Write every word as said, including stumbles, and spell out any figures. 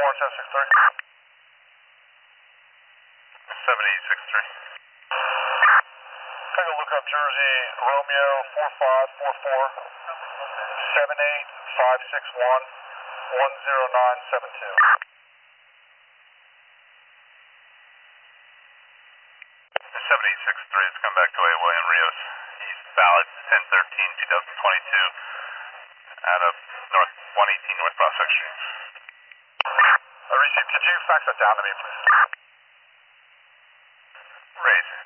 four and ten six three. seven eight six three. Take a look up Jersey, Romeo four five four four, seven eight five six one, one zero nine seven two. seven eight six three has come back to A William Rios. He's valid ten thirteen twenty twenty-two out of North one eighteen North Prospect Street. Uh, Rishi, could you fax that down to me, please? Raise.